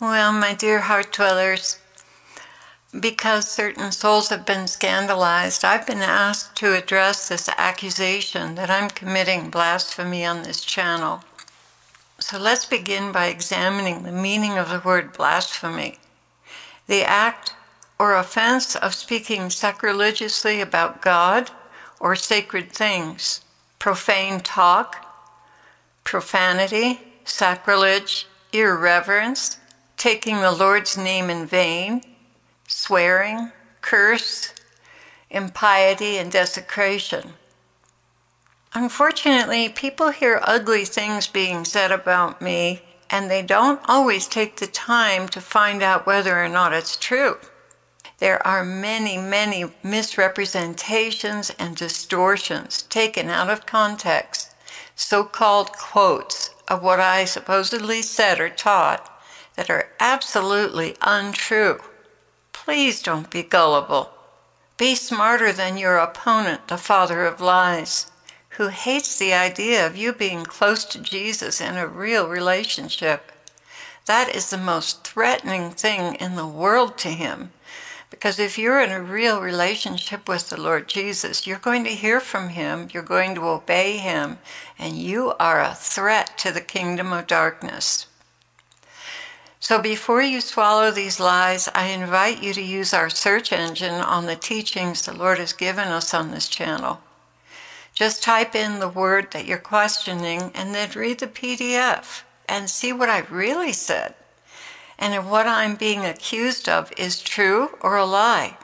Well, my dear heart dwellers, because certain souls have been scandalized, I've been asked to address this accusation that I'm committing blasphemy on this channel. So let's begin by examining the meaning of the word blasphemy. The act or offense of speaking sacrilegiously about God or sacred things, profane talk, profanity, sacrilege, irreverence, taking the Lord's name in vain, swearing, curse, impiety, and desecration. Unfortunately, people hear ugly things being said about me, and they don't always take the time to find out whether or not it's true. There are many, many misrepresentations and distortions taken out of context, so-called quotes of what I supposedly said or taught that are absolutely untrue. Please don't be gullible. Be smarter than your opponent, the father of lies, who hates the idea of you being close to Jesus in a real relationship. That is the most threatening thing in the world to him, because if you're in a real relationship with the Lord Jesus, you're going to hear from him, you're going to obey him, and you are a threat to the kingdom of darkness. So before you swallow these lies, I invite you to use our search engine on the teachings the Lord has given us on this channel. Just type in the word that you're questioning and then read the PDF and see what I really said, and if what I'm being accused of is true or a lie.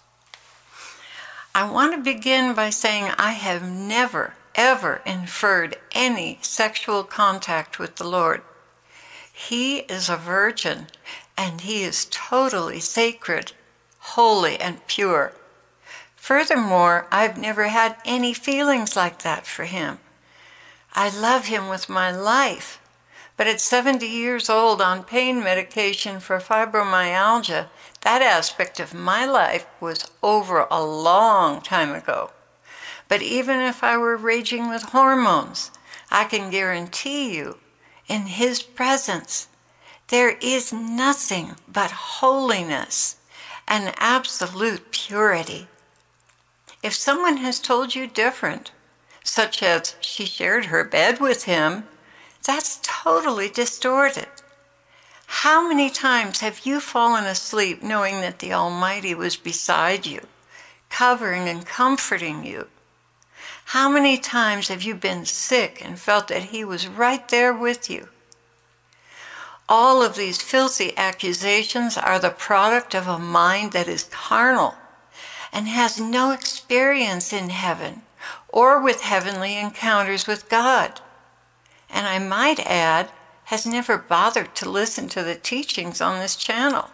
I want to begin by saying I have never, ever inferred any sexual contact with the Lord. He is a virgin, and he is totally sacred, holy, and pure. Furthermore, I've never had any feelings like that for him. I love him with my life, but at 70 years old on pain medication for fibromyalgia, that aspect of my life was over a long time ago. But even if I were raging with hormones, I can guarantee you, in his presence, there is nothing but holiness and absolute purity. If someone has told you different, such as she shared her bed with him, that's totally distorted. How many times have you fallen asleep knowing that the Almighty was beside you, covering and comforting you? How many times have you been sick and felt that he was right there with you? All of these filthy accusations are the product of a mind that is carnal and has no experience in heaven or with heavenly encounters with God. And I might add, has never bothered to listen to the teachings on this channel.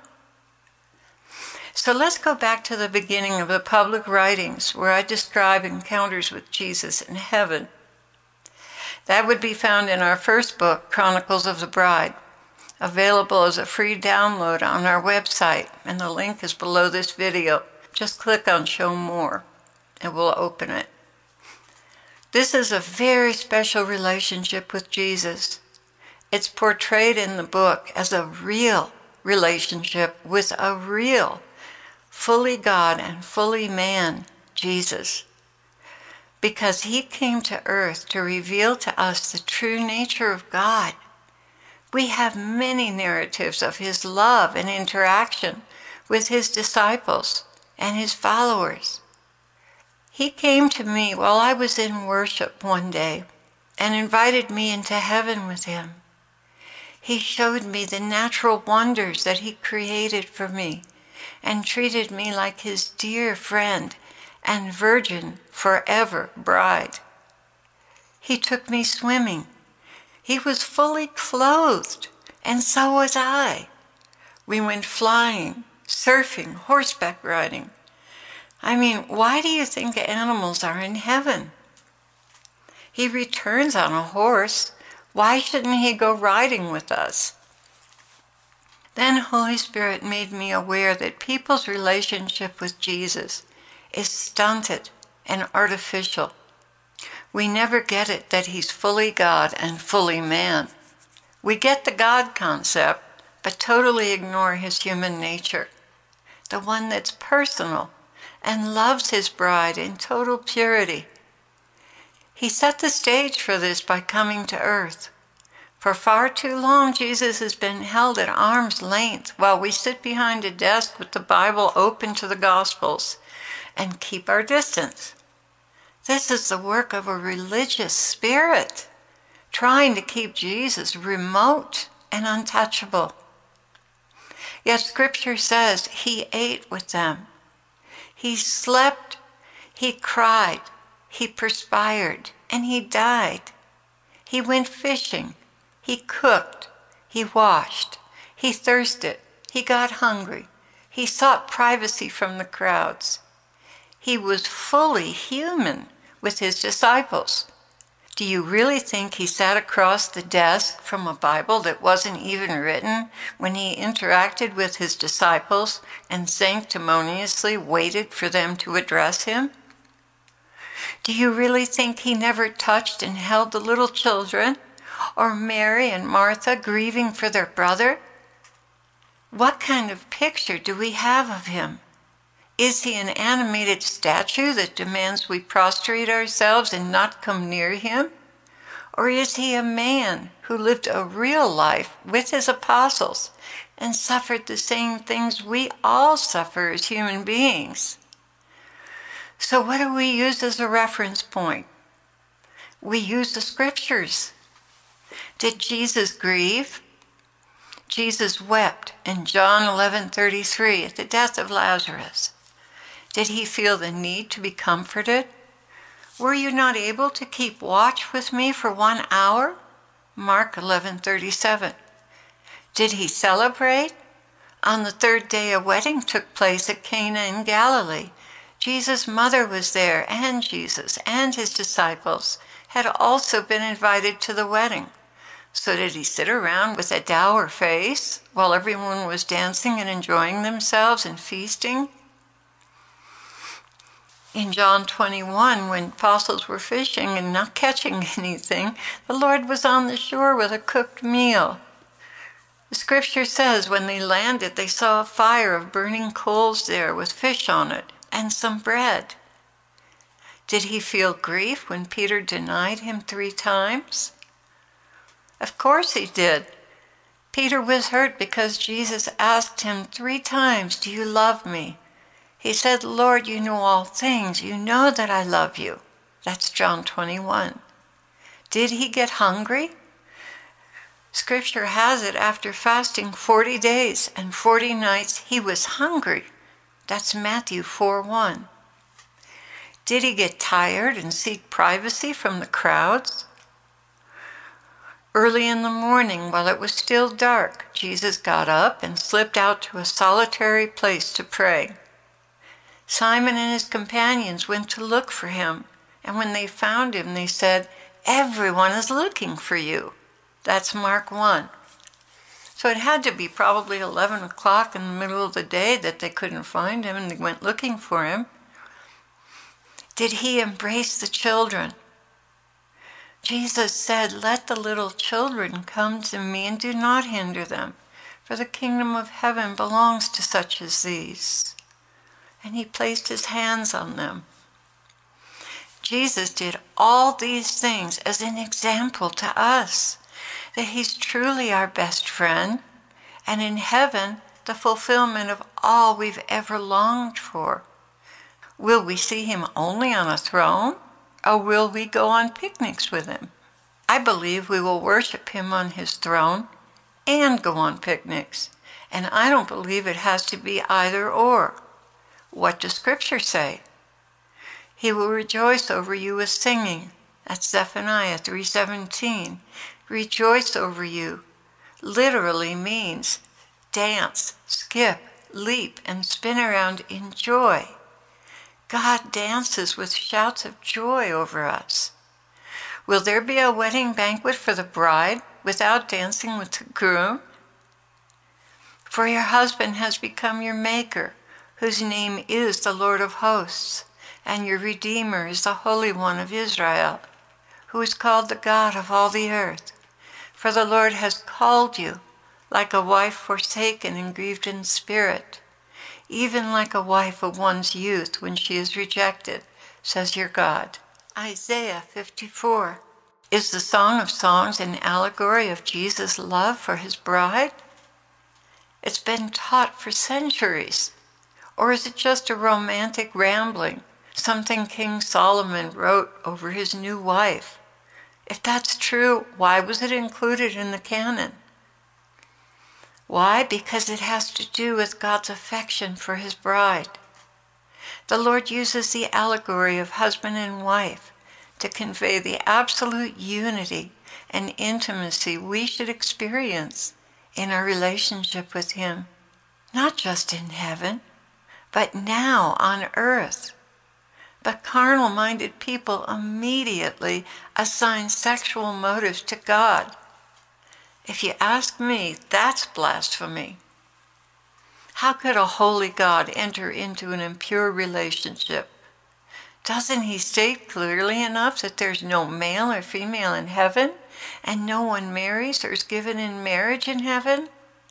So let's go back to the beginning of the public writings where I describe encounters with Jesus in heaven. That would be found in our first book, Chronicles of the Bride, available as a free download on our website, and the link is below this video. Just click on Show More, and we'll open it. This is a very special relationship with Jesus. It's portrayed in the book as a real relationship with a real, fully God and fully man, Jesus. Because he came to earth to reveal to us the true nature of God. We have many narratives of his love and interaction with his disciples and his followers. He came to me while I was in worship one day and invited me into heaven with him. He showed me the natural wonders that he created for me and treated me like his dear friend and virgin forever bride. He took me swimming. He was fully clothed, and so was I. We went flying, surfing, horseback riding. I mean, why do you think animals are in heaven? He returns on a horse. Why shouldn't he go riding with us? Then Holy Spirit made me aware that people's relationship with Jesus is stunted and artificial. We never get it that he's fully God and fully man. We get the God concept, but totally ignore his human nature, the one that's personal and loves his bride in total purity. He set the stage for this by coming to earth. For far too long, Jesus has been held at arm's length while we sit behind a desk with the Bible open to the Gospels and keep our distance. This is the work of a religious spirit, trying to keep Jesus remote and untouchable. Yet Scripture says he ate with them. He slept, he cried, he perspired, and he died. He went fishing. He cooked, he washed, he thirsted, he got hungry, he sought privacy from the crowds. He was fully human with his disciples. Do you really think he sat across the desk from a Bible that wasn't even written when he interacted with his disciples and sanctimoniously waited for them to address him? Do you really think he never touched and held the little children, or Mary and Martha grieving for their brother? What kind of picture do we have of him? Is he an animated statue that demands we prostrate ourselves and not come near him? Or is he a man who lived a real life with his apostles and suffered the same things we all suffer as human beings? So what do we use as a reference point? We use the Scriptures. Did Jesus grieve? Jesus wept in John 11:33 at the death of Lazarus. Did he feel the need to be comforted? Were you not able to keep watch with me for 1 hour? Mark 11:37. Did he celebrate? On the third day a wedding took place at Cana in Galilee. Jesus' mother was there, and Jesus and his disciples had also been invited to the wedding. So did he sit around with a dour face while everyone was dancing and enjoying themselves and feasting? In John 21, when apostles were fishing and not catching anything, the Lord was on the shore with a cooked meal. The Scripture says when they landed, they saw a fire of burning coals there with fish on it and some bread. Did he feel grief when Peter denied him 3 times? Of course he did. Peter was hurt because Jesus asked him 3 times, "Do you love me?" He said, "Lord, you know all things. You know that I love you." That's John 21. Did he get hungry? Scripture has it after fasting 40 days and 40 nights, he was hungry. That's Matthew 4:1. Did he get tired and seek privacy from the crowds? Early in the morning, while it was still dark, Jesus got up and slipped out to a solitary place to pray. Simon and his companions went to look for him, and when they found him, they said, "Everyone is looking for you." That's Mark 1. So it had to be probably 11 o'clock in the middle of the day that they couldn't find him, and they went looking for him. Did he embrace the children? Jesus said, "Let the little children come to me and do not hinder them, for the kingdom of heaven belongs to such as these." And he placed his hands on them. Jesus did all these things as an example to us, that he's truly our best friend, and in heaven, the fulfillment of all we've ever longed for. Will we see him only on a throne? Or will we go on picnics with him? I believe we will worship him on his throne and go on picnics. And I don't believe it has to be either or. What does Scripture say? He will rejoice over you with singing. That's Zephaniah 3:17. Rejoice over you literally means dance, skip, leap, and spin around in joy. God dances with shouts of joy over us. Will there be a wedding banquet for the bride without dancing with the groom? For your husband has become your maker, whose name is the Lord of hosts, and your Redeemer is the Holy One of Israel, who is called the God of all the earth. For the Lord has called you like a wife forsaken and grieved in spirit, even like a wife of one's youth when she is rejected, says your God. Isaiah 54. Is the Song of Songs an allegory of Jesus' love for his bride? It's been taught for centuries. Or is it just a romantic rambling, something King Solomon wrote over his new wife? If that's true, why was it included in the canon? Why? Because it has to do with God's affection for his bride. The Lord uses the allegory of husband and wife to convey the absolute unity and intimacy we should experience in our relationship with him, not just in heaven, but now on earth. But carnal-minded people immediately assign sexual motives to God. If you ask me, that's blasphemy. How could a holy God enter into an impure relationship? Doesn't he state clearly enough that there's no male or female in heaven, and no one marries or is given in marriage in heaven?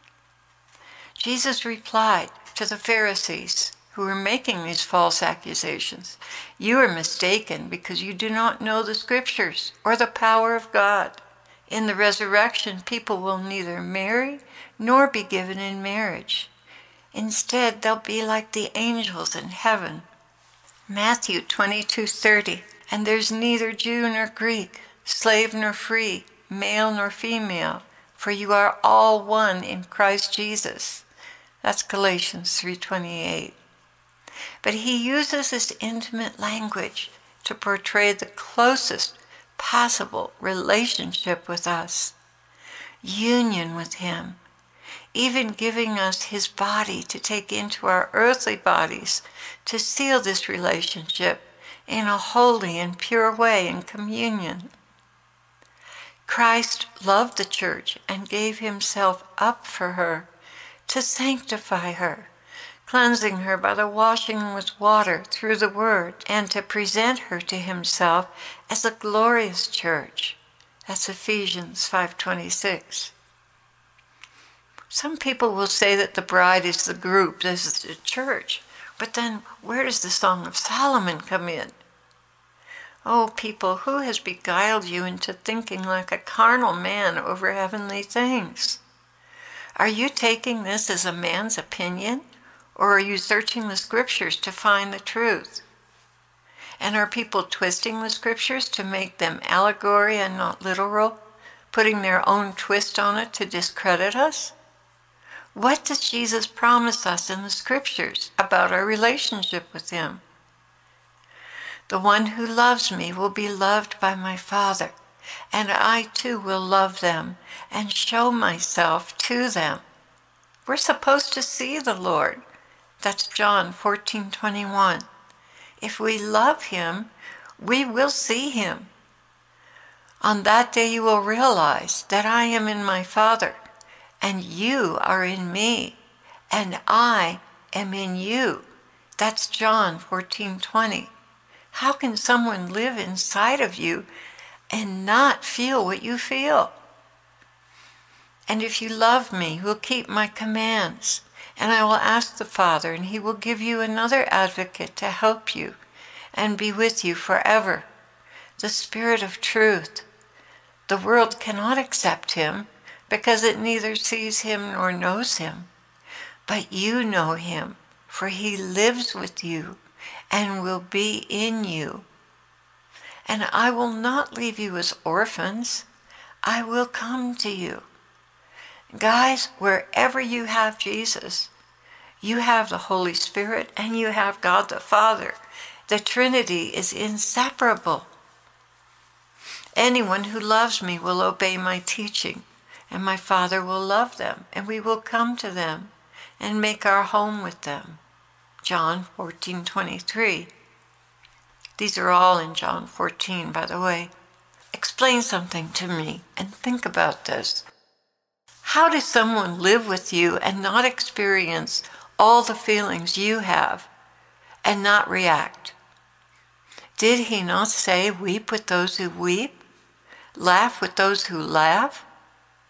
Jesus replied to the Pharisees who were making these false accusations, "You are mistaken because you do not know the scriptures or the power of God. In the resurrection, people will neither marry nor be given in marriage. Instead, they'll be like the angels in heaven." Matthew 22:30. And there's neither Jew nor Greek, slave nor free, male nor female, for you are all one in Christ Jesus. That's Galatians 3:28. But he uses this intimate language to portray the closest possible relationship with us, union with him, even giving us his body to take into our earthly bodies to seal this relationship in a holy and pure way in communion. Christ loved the church and gave himself up for her to sanctify her, cleansing her by the washing with water through the word, and to present her to himself as a glorious church. That's Ephesians 5:26. Some people will say that the bride is the group, this is the church, but then where does the Song of Solomon come in? Oh, people, who has beguiled you into thinking like a carnal man over heavenly things? Are you taking this as a man's opinion? Or are you searching the scriptures to find the truth? And are people twisting the scriptures to make them allegory and not literal, putting their own twist on it to discredit us? What does Jesus promise us in the scriptures about our relationship with him? The one who loves me will be loved by my Father, and I too will love them and show myself to them. We're supposed to see the Lord. That's John 14:21. If we love him, we will see him. On that day you will realize that I am in my Father, and you are in me, and I am in you. That's John 14:20. How can someone live inside of you and not feel what you feel? And if you love me, you will keep my commands. And I will ask the Father, and he will give you another advocate to help you and be with you forever, the Spirit of truth. The world cannot accept him because it neither sees him nor knows him. But you know him, for he lives with you and will be in you. And I will not leave you as orphans. I will come to you. Guys, wherever you have Jesus, you have the Holy Spirit and you have God the Father. The Trinity is inseparable. Anyone who loves me will obey my teaching, and my Father will love them, and we will come to them and make our home with them. John 14:23. These are all in John 14, by the way. Explain something to me and think about this. How does someone live with you and not experience all the feelings you have and not react? Did he not say, weep with those who weep, laugh with those who laugh?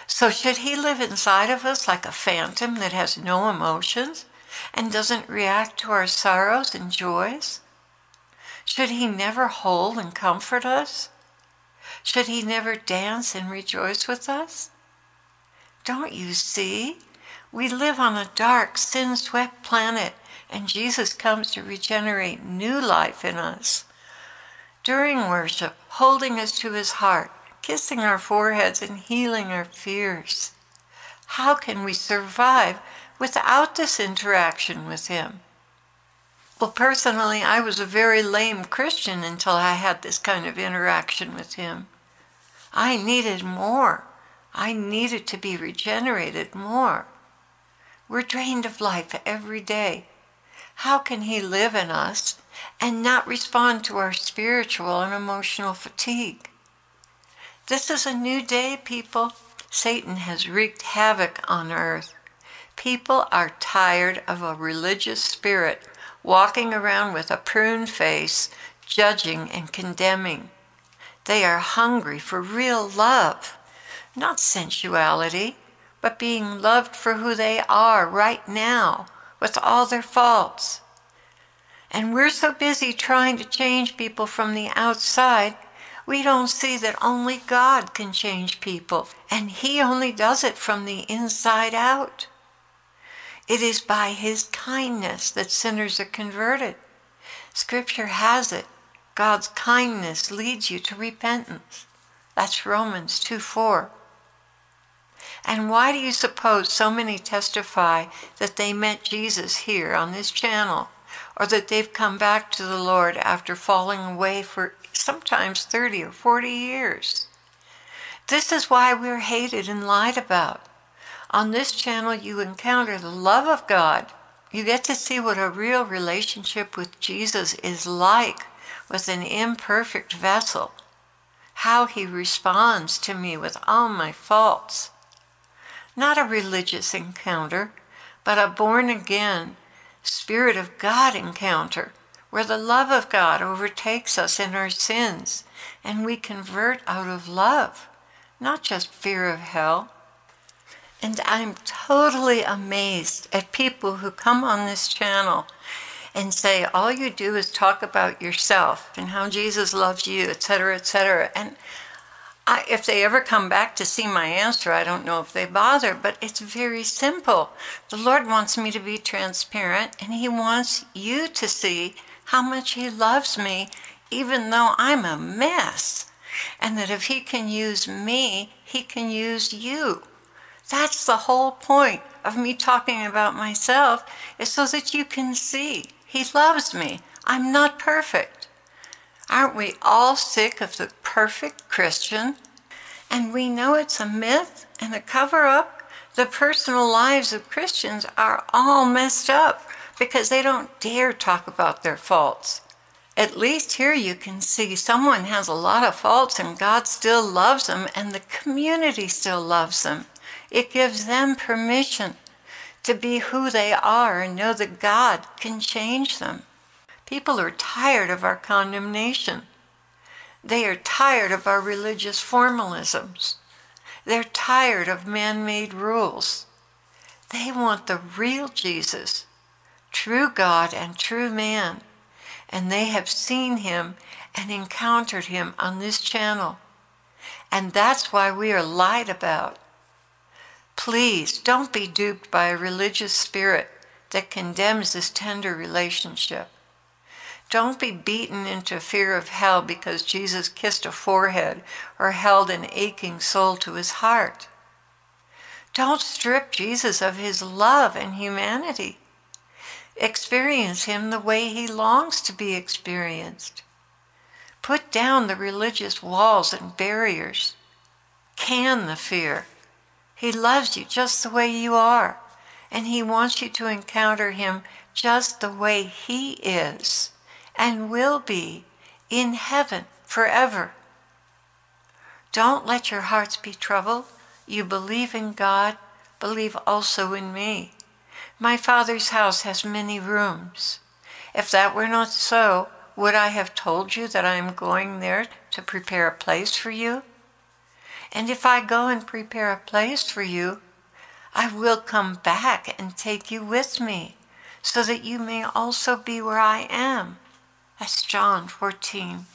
So should he live inside of us like a phantom that has no emotions and doesn't react to our sorrows and joys? Should he never hold and comfort us? Should he never dance and rejoice with us? Don't you see? We live on a dark, sin-swept planet, and Jesus comes to regenerate new life in us. During worship, holding us to his heart, kissing our foreheads and healing our fears. How can we survive without this interaction with him? Well, personally, I was a very lame Christian until I had this kind of interaction with him. I needed more. I needed to be regenerated more. We're drained of life every day. How can he live in us and not respond to our spiritual and emotional fatigue? This is a new day, people. Satan has wreaked havoc on earth. People are tired of a religious spirit walking around with a pruned face, judging and condemning. They are hungry for real love, not sensuality, but being loved for who they are right now, with all their faults. And we're so busy trying to change people from the outside, we don't see that only God can change people, and he only does it from the inside out. It is by his kindness that sinners are converted. Scripture has it. God's kindness leads you to repentance. That's Romans 2:4. And why do you suppose so many testify that they met Jesus here on this channel, or that they've come back to the Lord after falling away for sometimes 30 or 40 years? This is why we're hated and lied about. On this channel, you encounter the love of God. You get to see what a real relationship with Jesus is like with an imperfect vessel. How he responds to me with all my faults. Not a religious encounter, but a born-again, Spirit of God encounter, where the love of God overtakes us in our sins, and we convert out of love, not just fear of hell. And I'm totally amazed at people who come on this channel and say, all you do is talk about yourself and how Jesus loves you, etc., etc. And if they ever come back to see my answer, I don't know if they bother, but it's very simple. The Lord wants me to be transparent, and he wants you to see how much he loves me, even though I'm a mess. And that if he can use me, he can use you. That's the whole point of me talking about myself, is so that you can see he loves me. I'm not perfect. Aren't we all sick of the perfect Christian? And we know it's a myth and a cover-up. The personal lives of Christians are all messed up because they don't dare talk about their faults. At least here you can see someone has a lot of faults and God still loves them and the community still loves them. It gives them permission to be who they are and know that God can change them. People are tired of our condemnation. They are tired of our religious formalisms. They're tired of man-made rules. They want the real Jesus, true God and true man, and they have seen him and encountered him on this channel. And that's why we are lied about. Please don't be duped by a religious spirit that condemns this tender relationship. Don't be beaten into fear of hell because Jesus kissed a forehead or held an aching soul to his heart. Don't strip Jesus of his love and humanity. Experience him the way he longs to be experienced. Put down the religious walls and barriers. Can the fear. He loves you just the way you are, and he wants you to encounter him just the way he is and will be in heaven forever. Don't let your hearts be troubled. You believe in God, believe also in me. My Father's house has many rooms. If that were not so, would I have told you that I am going there to prepare a place for you? And if I go and prepare a place for you, I will come back and take you with me, so that you may also be where I am. That's John 14.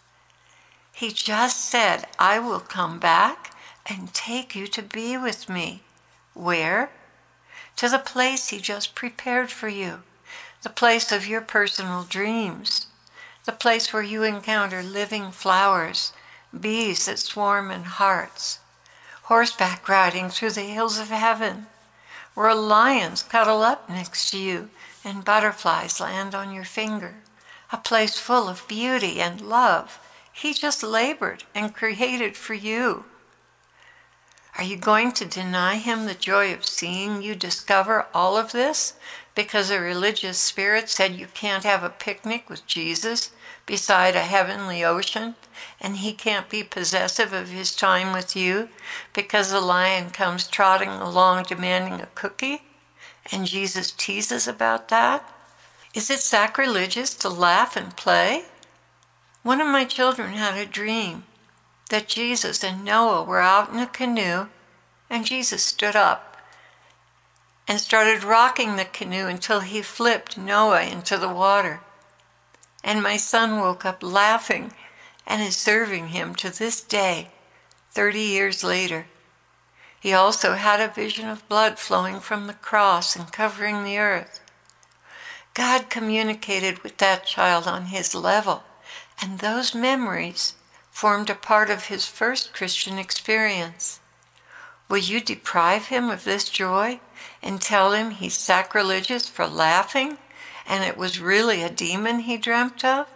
He just said, I will come back and take you to be with me. Where? To the place he just prepared for you, the place of your personal dreams, the place where you encounter living flowers, bees that swarm in hearts, horseback riding through the hills of heaven, where lions cuddle up next to you and butterflies land on your finger, a place full of beauty and love he just labored and created for you. Are you going to deny him the joy of seeing you discover all of this because a religious spirit said you can't have a picnic with Jesus beside a heavenly ocean, and he can't be possessive of his time with you because the lion comes trotting along demanding a cookie, and Jesus teases about that? Is it sacrilegious to laugh and play? One of my children had a dream that Jesus and Noah were out in a canoe, and Jesus stood up and started rocking the canoe until he flipped Noah into the water. And my son woke up laughing and is serving him to this day, 30 years later. He also had a vision of blood flowing from the cross and covering the earth. God communicated with that child on his level, and those memories formed a part of his first Christian experience. Will you deprive him of this joy and tell him he's sacrilegious for laughing and it was really a demon he dreamt of?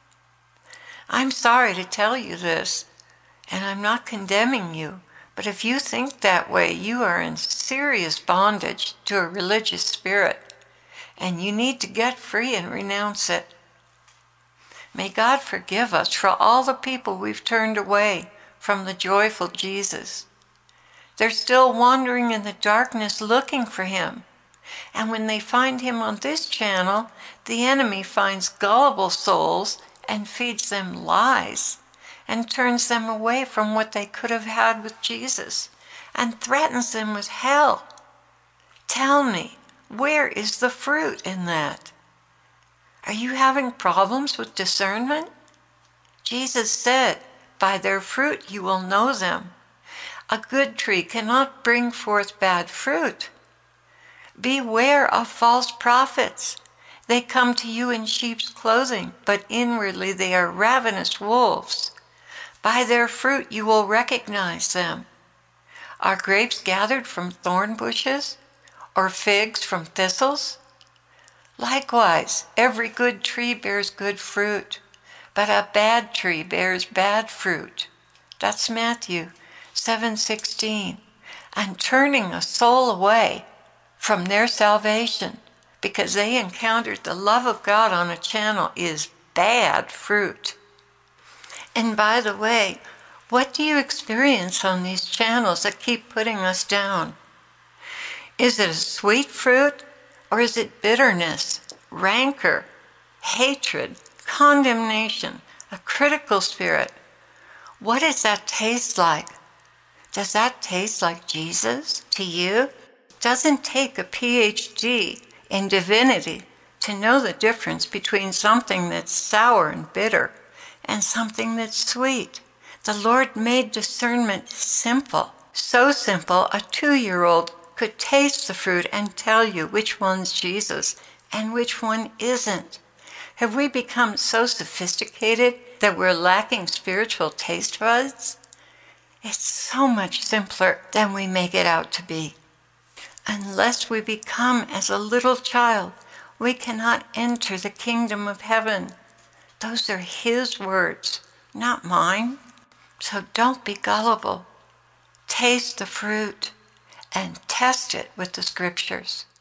I'm sorry to tell you this, and I'm not condemning you, but if you think that way, you are in serious bondage to a religious spirit, and you need to get free and renounce it. May God forgive us for all the people we've turned away from the joyful Jesus. They're still wandering in the darkness looking for him. And when they find him on this channel, the enemy finds gullible souls and feeds them lies and turns them away from what they could have had with Jesus and threatens them with hell. Tell me, where is the fruit in that? Are you having problems with discernment? Jesus said, by their fruit you will know them. A good tree cannot bring forth bad fruit. Beware of false prophets. They come to you in sheep's clothing, but inwardly they are ravenous wolves. By their fruit you will recognize them. Are grapes gathered from thorn bushes, or figs from thistles? Likewise, every good tree bears good fruit, but a bad tree bears bad fruit. That's Matthew 7:16. And turning a soul away from their salvation because they encountered the love of God on a channel is bad fruit. And by the way, what do you experience on these channels that keep putting us down? Is it a sweet fruit, or is it bitterness, rancor, hatred, condemnation, a critical spirit? What does that taste like? Does that taste like Jesus to you? It doesn't take a PhD in divinity to know the difference between something that's sour and bitter and something that's sweet. The Lord made discernment simple, so simple a 2-year-old could taste the fruit and tell you which one's Jesus and which one isn't. Have we become so sophisticated that we're lacking spiritual taste buds? It's so much simpler than we make it out to be. Unless we become as a little child, we cannot enter the kingdom of heaven. Those are his words, not mine. So don't be gullible. Taste the fruit and test it with the scriptures.